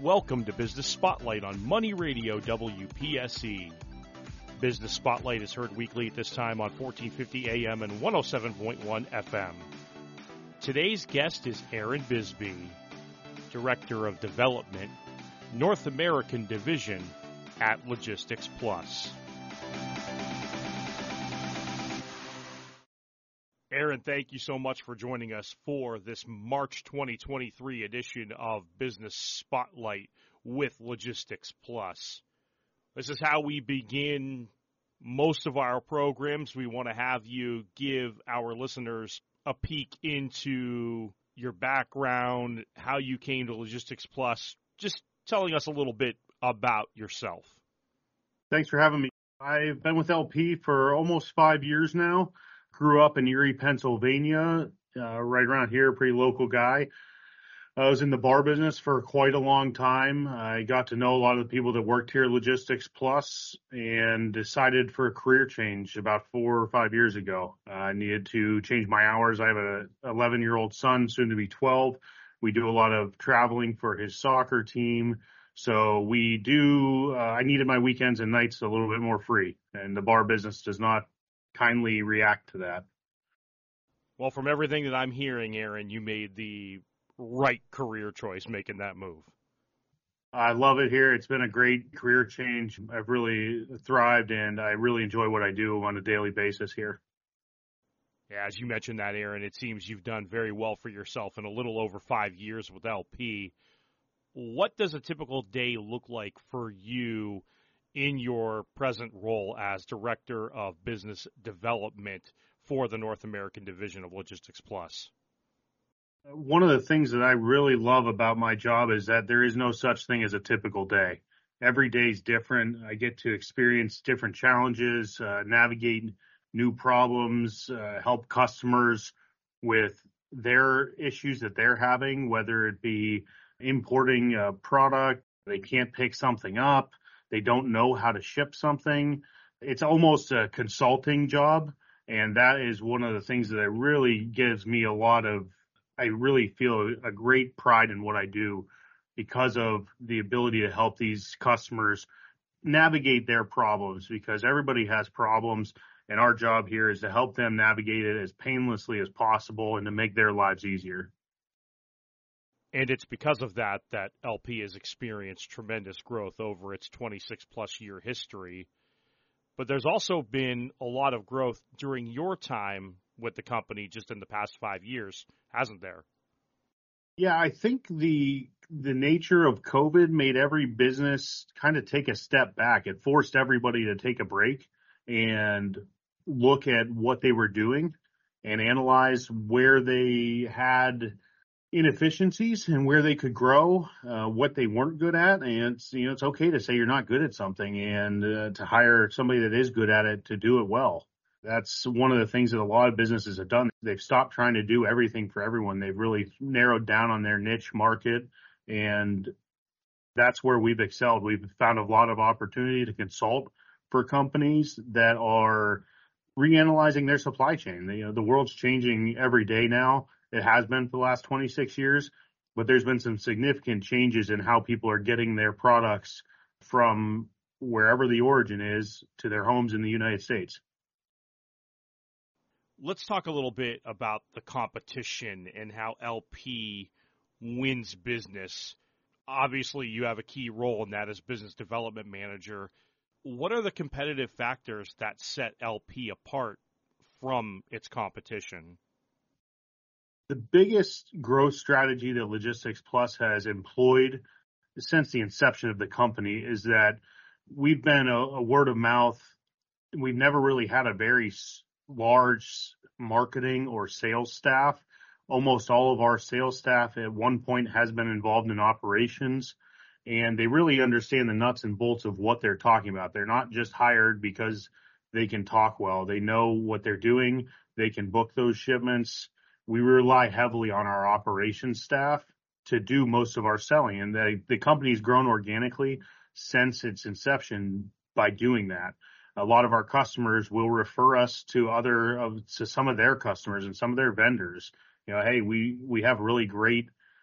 Welcome to Business Spotlight on Money Radio WPSE. Business Spotlight is heard weekly at this time on 1450 AM and 107.1 FM. Today's guest is Aaron Bisbee, Director of Development, North American Division at Logistics Plus. Aaron, thank you so much for joining us for this March 2023 edition of Business Spotlight with Logistics Plus. This is how we begin most of our programs. We want to have you give our listeners a peek into your background, how you came to Logistics Plus, just telling us a little bit about yourself. Thanks for having me. I've been with LP for almost 5 years now. Grew up in Erie, Pennsylvania, right around here, pretty local guy. I was in the bar business for quite a long time. I got to know a lot of the people that worked here at Logistics Plus and decided for a career change about 4 or 5 years ago. I needed to change my hours. I have an 11-year-old son, soon to be 12. We do a lot of traveling for his soccer team. So I needed my weekends and nights a little bit more free, and the bar business does not kindly react to that. Well, from everything that I'm hearing, Aaron, you made the right career choice making that move. I love it here. It's been a great career change. I've really thrived, and I really enjoy what I do on a daily basis here. Yeah, as you mentioned that, Aaron, it seems you've done very well for yourself in a little over 5 years with LP. What does a typical day look like for you in your present role as Director of Business Development for the North American Division of Logistics Plus? One of the things that I really love about my job is that there is no such thing as a typical day. Every day is different. I get to experience different challenges, navigate new problems, help customers with their issues that they're having, whether it be importing a product, they can't pick something up, they don't know how to ship something. It's almost a consulting job, and that is one of the things that really gives me I really feel a great pride in what I do because of the ability to help these customers navigate their problems, because everybody has problems, and our job here is to help them navigate it as painlessly as possible and to make their lives easier. And it's because of that LP has experienced tremendous growth over its 26-plus year history. But there's also been a lot of growth during your time with the company just in the past 5 years, hasn't there? Yeah, I think the nature of COVID made every business kind of take a step back. It forced everybody to take a break and look at what they were doing and analyze where they had inefficiencies and where they could grow, what they weren't good at. And it's okay to say you're not good at something and to hire somebody that is good at it to do it well. That's one of the things that a lot of businesses have done. They've stopped trying to do everything for everyone. They've really narrowed down on their niche market, and that's where we've excelled. We've found a lot of opportunity to consult for companies that are reanalyzing their supply chain. The world's changing every day now. It has been for the last 26 years, but there's been some significant changes in how people are getting their products from wherever the origin is to their homes in the United States. Let's talk a little bit about the competition and how LP wins business. Obviously, you have a key role in that as business development manager. What are the competitive factors that set LP apart from its competition? The biggest growth strategy that Logistics Plus has employed since the inception of the company is that we've been a word of mouth. We've never really had a very large marketing or sales staff. Almost all of our sales staff at one point has been involved in operations, and they really understand the nuts and bolts of what they're talking about. They're not just hired because they can talk well. They know what they're doing. They can book those shipments. We rely heavily on our operations staff to do most of our selling, and the company's grown organically since its inception by doing that. A lot of our customers will refer us to some of their customers and some of their vendors. Hey, we have really great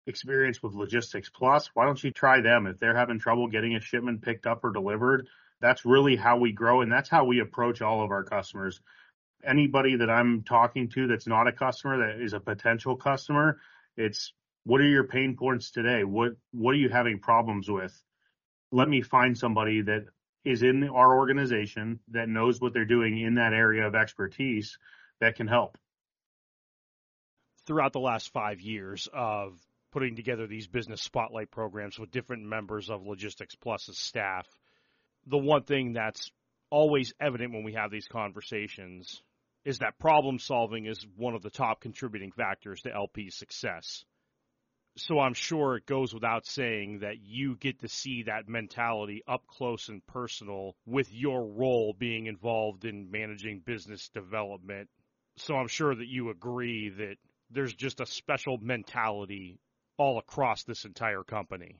experience with Logistics Plus, why don't you try them? If they're having trouble getting a shipment picked up or delivered, that's really how we grow. And that's how we approach all of our customers. Anybody that I'm talking to that's not a customer, that is a potential customer, it's what are your pain points today? What are you having problems with? Let me find somebody that is in our organization that knows what they're doing in that area of expertise that can help. Throughout the last 5 years of putting together these business spotlight programs with different members of Logistics Plus's staff, the one thing that's always evident when we have these conversations is that problem solving is one of the top contributing factors to LP's success. So I'm sure it goes without saying that you get to see that mentality up close and personal with your role being involved in managing business development. So I'm sure that you agree that there's just a special mentality all across this entire company.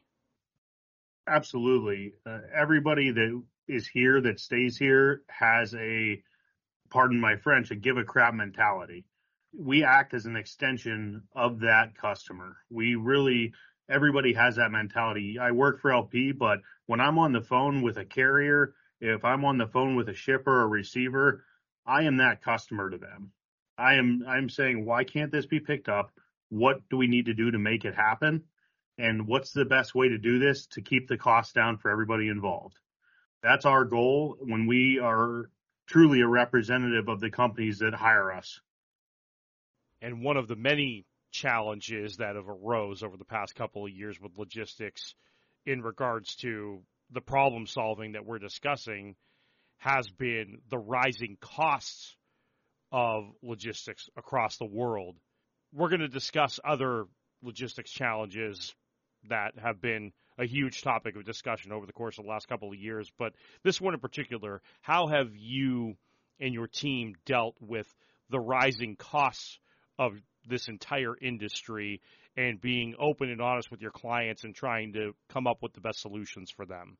Absolutely. Everybody that is here, that stays here, has a, pardon my French, a give a crap mentality. We act as an extension of that customer. Everybody has that mentality. I work for LP, but when I'm on the phone with a carrier, if I'm on the phone with a shipper or receiver, I am that customer to them. I'm saying, why can't this be picked up? What do we need to do to make it happen? And what's the best way to do this to keep the cost down for everybody involved? That's our goal when we are truly a representative of the companies that hire us. And one of the many challenges that have arose over the past couple of years with logistics in regards to the problem solving that we're discussing has been the rising costs of logistics across the world. We're going to discuss other logistics challenges that have been a huge topic of discussion over the course of the last couple of years. But this one in particular, how have you and your team dealt with the rising costs of this entire industry and being open and honest with your clients and trying to come up with the best solutions for them?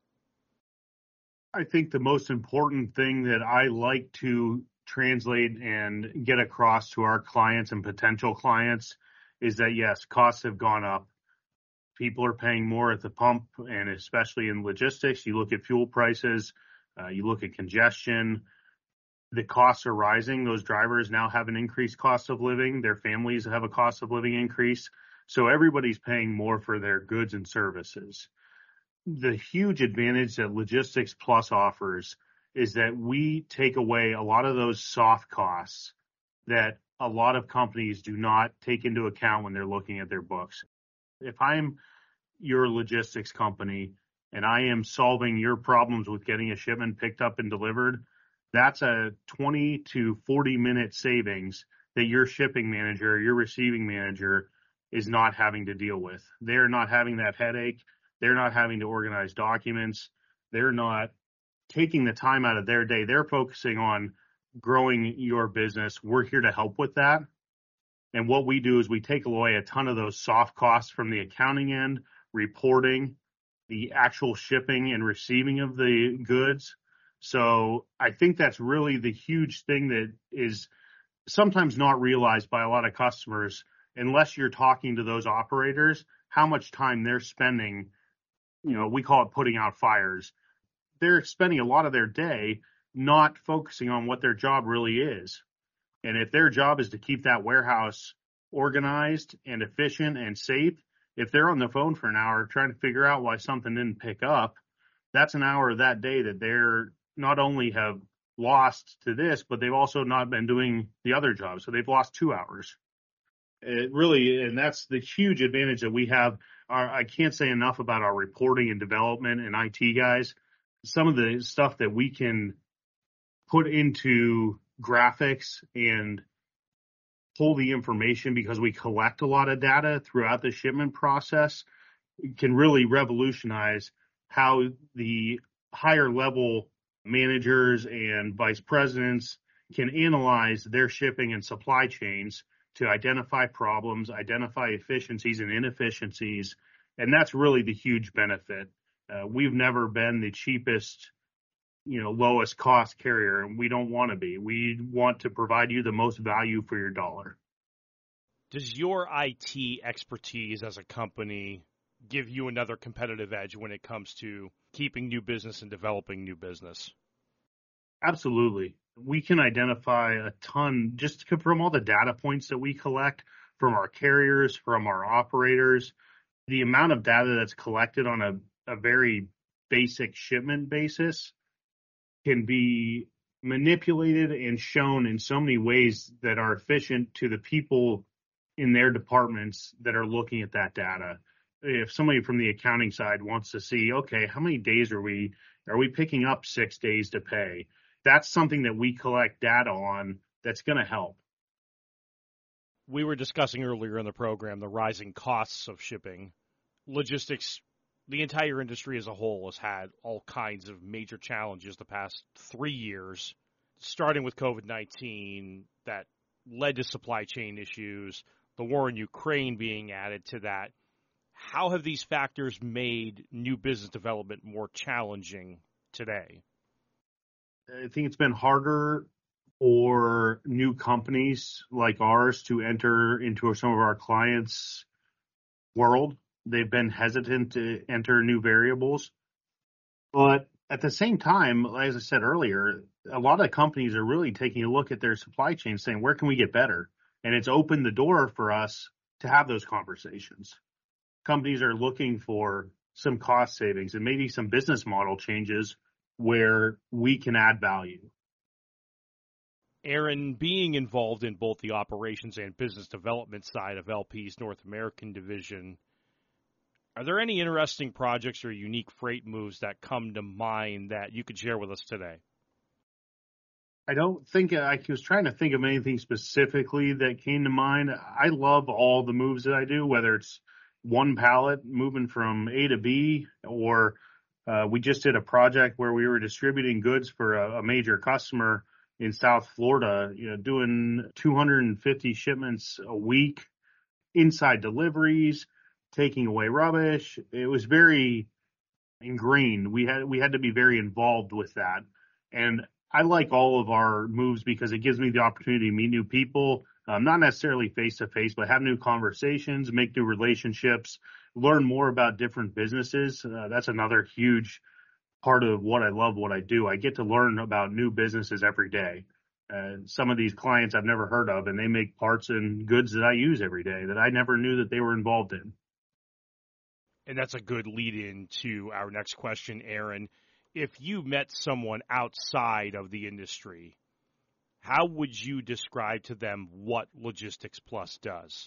I think the most important thing that I like to translate and get across to our clients and potential clients is that, yes, costs have gone up. People are paying more at the pump, and especially in logistics. You look at fuel prices, you look at congestion, the costs are rising. Those drivers now have an increased cost of living. Their families have a cost of living increase. So everybody's paying more for their goods and services. The huge advantage that Logistics Plus offers is that we take away a lot of those soft costs that a lot of companies do not take into account when they're looking at their books. If I'm your logistics company and I am solving your problems with getting a shipment picked up and delivered, that's a 20 to 40 minute savings that your shipping manager, your receiving manager is not having to deal with. They're not having that headache. They're not having to organize documents. They're not taking the time out of their day. They're focusing on growing your business. We're here to help with that. And what we do is we take away a ton of those soft costs from the accounting end, reporting, the actual shipping and receiving of the goods. So I think that's really the huge thing that is sometimes not realized by a lot of customers unless you're talking to those operators, how much time they're spending, we call it putting out fires. They're spending a lot of their day not focusing on what their job really is. And if their job is to keep that warehouse organized and efficient and safe, if they're on the phone for an hour trying to figure out why something didn't pick up, that's an hour of that day that they're not only have lost to this, but they've also not been doing the other job. So they've lost 2 hours. And that's the huge advantage that we have. I can't say enough about our reporting and development and IT guys. Some of the stuff that we can put into graphics and pull the information because we collect a lot of data throughout the shipment process can really revolutionize how the higher level managers and vice presidents can analyze their shipping and supply chains to identify problems, identify efficiencies and inefficiencies. And that's really the huge benefit. We've never been the cheapest, lowest cost carrier, and we don't want to be. We want to provide you the most value for your dollar. Does your IT expertise as a company give you another competitive edge when it comes to keeping new business and developing new business? Absolutely. We can identify a ton just from all the data points that we collect from our carriers, from our operators. The amount of data that's collected on a very basic shipment basis can be manipulated and shown in so many ways that are efficient to the people in their departments that are looking at that data. If somebody from the accounting side wants to see, okay, how many days are we picking up 6 days to pay? That's something that we collect data on that's going to help. We were discussing earlier in the program the rising costs of shipping. Logistics, the entire industry as a whole has had all kinds of major challenges the past 3 years, starting with COVID-19 that led to supply chain issues, the war in Ukraine being added to that. How have these factors made new business development more challenging today? I think it's been harder for new companies like ours to enter into some of our clients' world. They've been hesitant to enter new variables. But at the same time, as I said earlier, a lot of companies are really taking a look at their supply chain saying, where can we get better? And it's opened the door for us to have those conversations. Companies are looking for some cost savings and maybe some business model changes where we can add value. Aaron, being involved in both the operations and business development side of LP's North American division, are there any interesting projects or unique freight moves that come to mind that you could share with us today? I don't think I was trying to think of anything specifically that came to mind. I love all the moves that I do, whether it's one pallet moving from A to B, or we just did a project where we were distributing goods for a major customer in South Florida, doing 250 shipments a week, inside deliveries, taking away rubbish. It was very ingrained. We had to be very involved with that. And I like all of our moves because it gives me the opportunity to meet new people, not necessarily face to face, but have new conversations, make new relationships, learn more about different businesses. That's another huge part of what I love, what I do. I get to learn about new businesses every day. Some of these clients I've never heard of, and they make parts and goods that I use every day that I never knew that they were involved in. And that's a good lead in to our next question, Aaron. If you met someone outside of the industry, how would you describe to them what Logistics Plus does?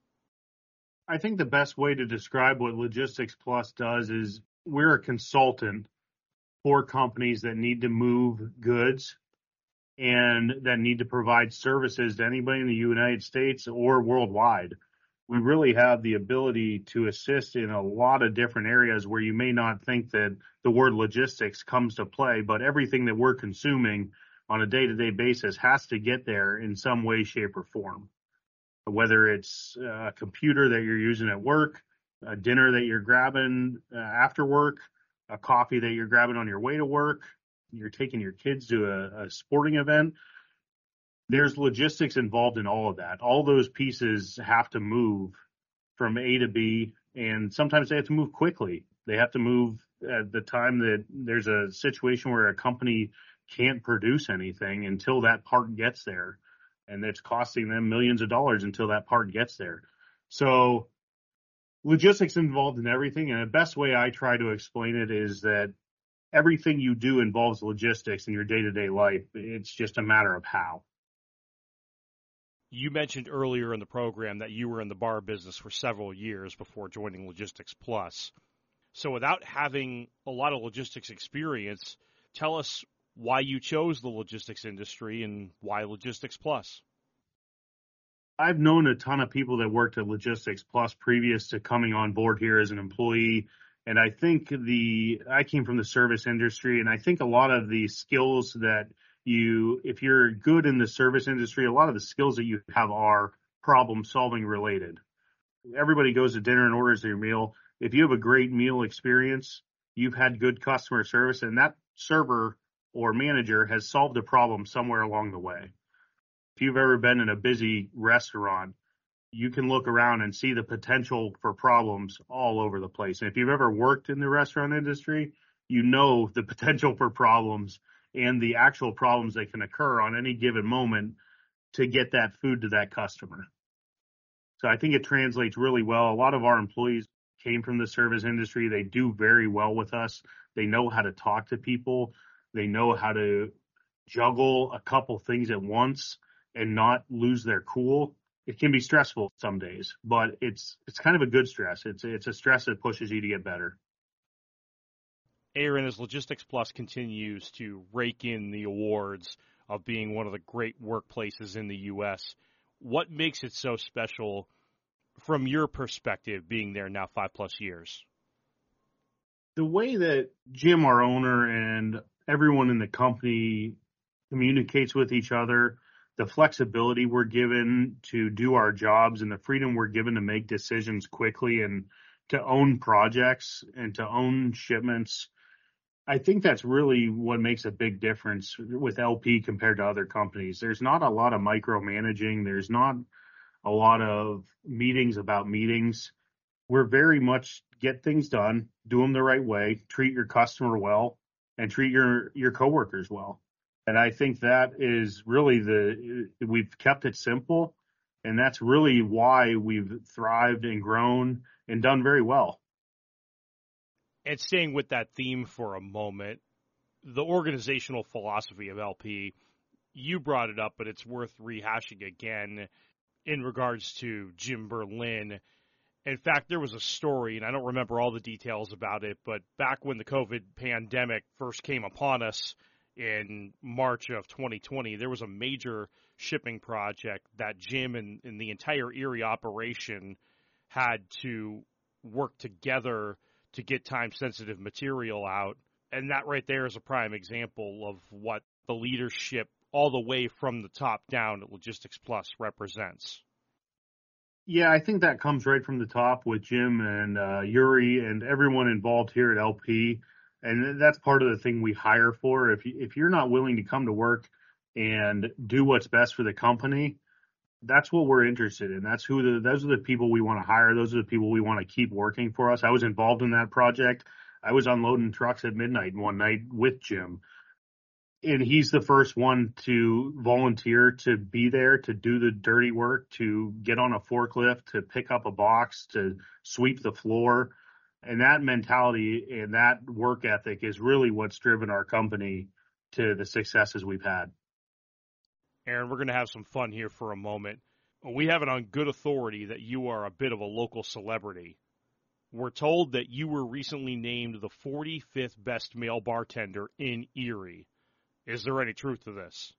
I think the best way to describe what Logistics Plus does is we're a consultant for companies that need to move goods and that need to provide services to anybody in the United States or worldwide. We really have the ability to assist in a lot of different areas where you may not think that the word logistics comes to play, but everything that we're consuming on a day-to-day basis has to get there in some way, shape, or form. Whether it's a computer that you're using at work, a dinner that you're grabbing after work, a coffee that you're grabbing on your way to work, you're taking your kids to a sporting event. There's logistics involved in all of that. All those pieces have to move from A to B, and sometimes they have to move quickly. They have to move at the time that there's a situation where a company can't produce anything until that part gets there, and it's costing them millions of dollars until that part gets there. So logistics involved in everything, and the best way I try to explain it is that everything you do involves logistics in your day-to-day life. It's just a matter of how. You mentioned earlier in the program that you were in the bar business for several years before joining Logistics Plus. So without having a lot of logistics experience, tell us why you chose the logistics industry and why Logistics Plus. I've known a ton of people that worked at Logistics Plus previous to coming on board here as an employee. And I think I came from the service industry, and I think a lot of the skills that if you're good in the service industry, a lot of the skills that you have are problem solving related. Everybody goes to dinner and orders their meal. If you have a great meal experience, you've had good customer service, and that server or manager has solved a problem somewhere along the way. If you've ever been in a busy restaurant, you can look around and see the potential for problems all over the place. And if you've ever worked in the restaurant industry, you know the potential for problems and the actual problems that can occur on any given moment to get that food to that customer. So I think it translates really well. A lot of our employees came from the service industry. They do very well with us. They know how to talk to people. They know how to juggle a couple things at once and not lose their cool. It can be stressful some days, but it's kind of a good stress. It's a stress that pushes you to get better. Aaron, as Logistics Plus continues to rake in the awards of being one of the great workplaces in the U.S., what makes it so special from your perspective, being there now 5+ years? The way that Jim, our owner, and everyone in the company communicates with each other, the flexibility we're given to do our jobs, and the freedom we're given to make decisions quickly and to own projects and to own shipments. I think that's really what makes a big difference with LP compared to other companies. There's not a lot of micromanaging. There's not a lot of meetings about meetings. We're very much get things done, do them the right way, treat your customer well, and treat your coworkers well. And I think that is really we've kept it simple, and that's really why we've thrived and grown and done very well. And staying with that theme for a moment, the organizational philosophy of LP, you brought it up, but it's worth rehashing again in regards to Jim Berlin. In fact, there was a story, and I don't remember all the details about it, but back when the COVID pandemic first came upon us in March of 2020, there was a major shipping project that Jim and the entire Erie operation had to work together to get time-sensitive material out. And that right there is a prime example of what the leadership all the way from the top down at Logistics Plus represents. Yeah, I think that comes right from the top with Jim and Yuri and everyone involved here at LP. And that's part of the thing we hire for. If you're not willing to come to work and do what's best for the company, that's what we're interested in. Those are the people we want to hire. Those are the people we want to keep working for us. I was involved in that project. I was unloading trucks at midnight one night with Jim. And he's the first one to volunteer to be there, to do the dirty work, to get on a forklift, to pick up a box, to sweep the floor. And that mentality and that work ethic is really what's driven our company to the successes we've had. Aaron, we're going to have some fun here for a moment. We have it on good authority that you are a bit of a local celebrity. We're told that you were recently named the 45th best male bartender in Erie. Is there any truth to this?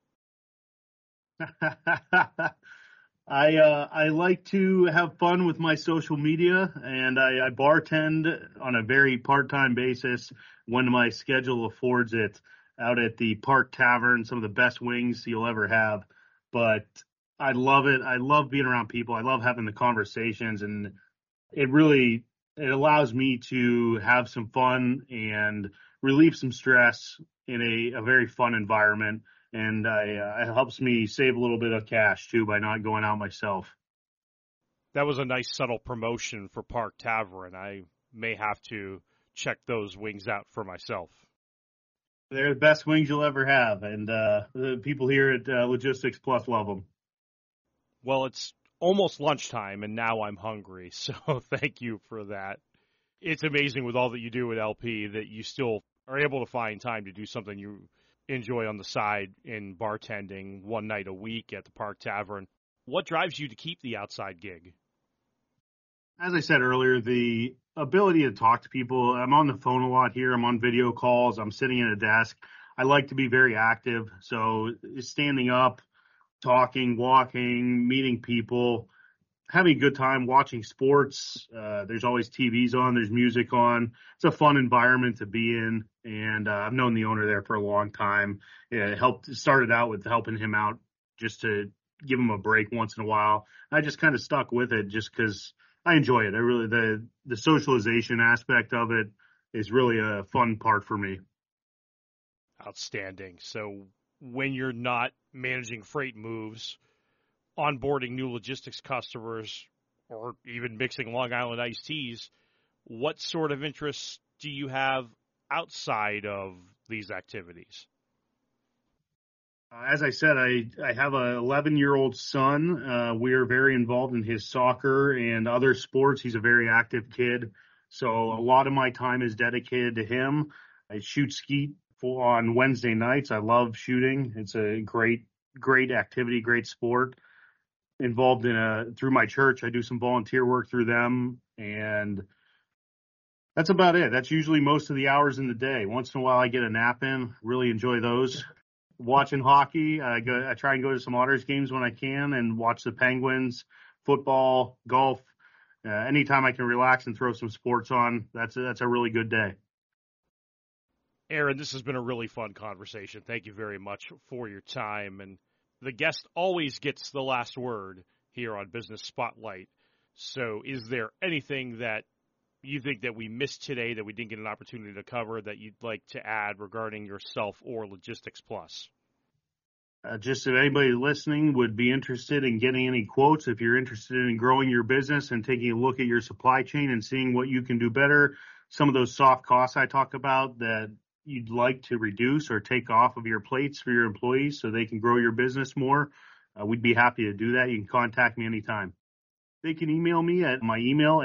I like to have fun with my social media, and I bartend on a very part-time basis when my schedule affords it out at the Park Tavern, some of the best wings you'll ever have. But I love it. I love being around people. I love having the conversations, and it allows me to have some fun and relieve some stress in a very fun environment. And it helps me save a little bit of cash, too, by not going out myself. That was a nice subtle promotion for Park Tavern. I may have to check those wings out for myself. They're the best wings you'll ever have, and the people here at Logistics Plus love them. Well, it's almost lunchtime, and now I'm hungry, so thank you for that. It's amazing with all that you do at LP that you still are able to find time to do something you enjoy on the side in bartending one night a week at the Park Tavern. What drives you to keep the outside gig? As I said earlier, the ability to talk to people. I'm on the phone a lot here. I'm on video calls. I'm sitting at a desk. I like to be very active. So standing up, talking, walking, meeting people, having a good time, watching sports. There's always TVs on. There's music on. It's a fun environment to be in. And I've known the owner there for a long time. It started out with helping him out just to give him a break once in a while. I just kind of stuck with it just because I enjoy it. The socialization aspect of it is really a fun part for me. Outstanding. So when you're not managing freight moves, onboarding new logistics customers or even mixing Long Island iced teas, what sort of interests do you have outside of these activities? As I said, I have a 11-year-old son. We are very involved in his soccer and other sports. He's a very active kid. So a lot of my time is dedicated to him. I shoot skeet on Wednesday nights. I love shooting. It's a great activity, great sport. Involved through my church. I do some volunteer work through them, and that's about it. That's usually most of the hours in the day. Once in a while I get a nap in. Really enjoy those. Watching hockey. I try and go to some Otters games when I can and watch the Penguins, football, golf. Anytime I can relax and throw some sports on, that's a really good day. Aaron, this has been a really fun conversation. Thank you very much for your time. And the guest always gets the last word here on Business Spotlight. So is there anything that you think that we missed today that we didn't get an opportunity to cover that you'd like to add regarding yourself or Logistics Plus? Just if anybody listening would be interested in getting any quotes, if you're interested in growing your business and taking a look at your supply chain and seeing what you can do better, some of those soft costs I talk about that you'd like to reduce or take off of your plates for your employees so they can grow your business more, we'd be happy to do that. You can contact me anytime. They can email me at my email,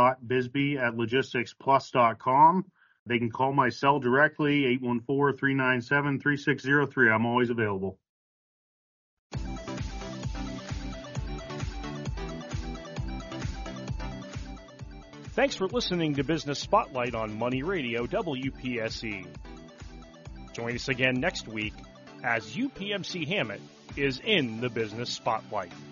aaron.bisbee@logisticsplus.com. They can call my cell directly, 814-397-3603. I'm always available. Thanks for listening to Business Spotlight on Money Radio WPSE. Join us again next week as UPMC Hammett is in the Business Spotlight.